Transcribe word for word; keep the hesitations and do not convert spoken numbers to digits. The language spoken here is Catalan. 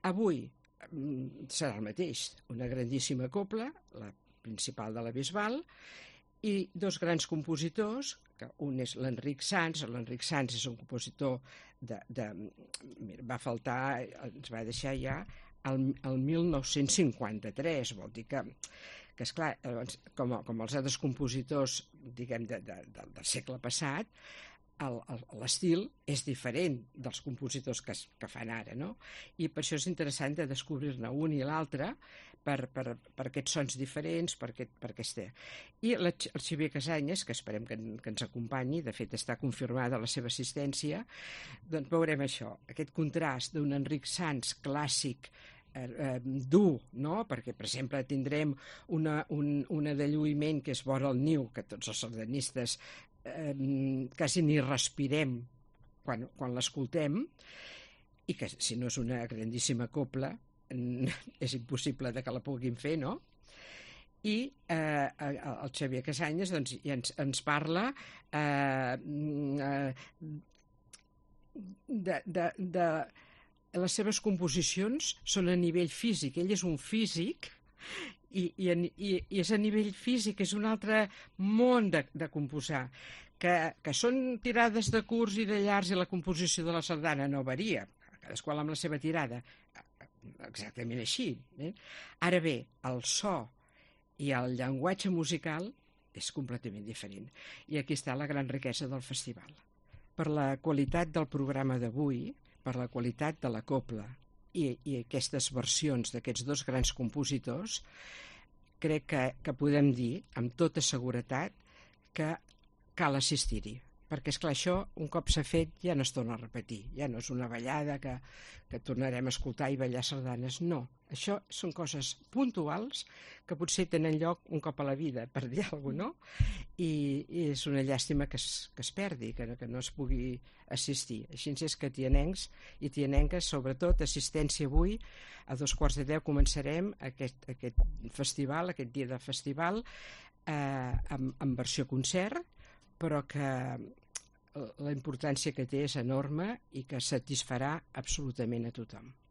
Avui mm, serà el mateix, una grandíssima cobla, la principal de la Bisbal, i dos grans compositors, que un és l'Enric Sans. L'Enric Sans és un compositor de... de mira, va faltar, ens va deixar ja el, el mil nou-cents cinquanta-tres, vol dir que, que esclar, com, com els altres compositors, diguem, de, de, de, del segle passat, l'estil és diferent dels compositors que, que fan ara, no? I per això és interessant de descobrir-ne un i l'altre per, per, per aquests sons diferents, per, aquest, per aquesta... I la, el Xavier Casanyes, que esperem que, que ens acompanyi, de fet està confirmada la seva assistència, doncs veurem això, aquest contrast d'un Enric Sans clàssic, eh, eh, dur, no? Perquè, per exemple, tindrem una, un, una de lluïment que és Vora el niu, que tots els sardanistes eh, quasi ni respirem quan, quan l'escoltem, i que si no és una grandíssima cobla és impossible de que la puguin fer, no? I eh, el Xavier Casanyes doncs, ja ens, ens parla eh, de, de, de les seves composicions són a nivell físic. Ell és un físic i, i, i, i és a nivell físic, és un altre món de, de composar, que, que són tirades de curts i de llargs i la composició de la sardana no varia, cadascú amb la seva tirada, exactament així. Eh? Ara bé, el so i el llenguatge musical és completament diferent. I aquí està la gran riquesa del festival. Per la qualitat del programa d'avui, per la qualitat de la cobla i, i aquestes versions d'aquests dos grans compositors, crec que, que podem dir amb tota seguretat que cal assistir-hi. Perquè, esclar, això, un cop s'ha fet, ja no es torna a repetir. Ja no és una ballada que, que tornarem a escoltar i ballar sardanes. No. Això són coses puntuals que potser tenen lloc un cop a la vida, per dir alguna cosa, no? I, i és una llàstima que es, que es perdi, que, que no es pugui assistir. Així és que tianencs i tianenques, sobretot, assistència avui. A dos quarts de deu començarem aquest, aquest festival, aquest dia de festival, eh, amb, amb versió concert, però que la importància que té és enorme i que satisfarà absolutament a tothom.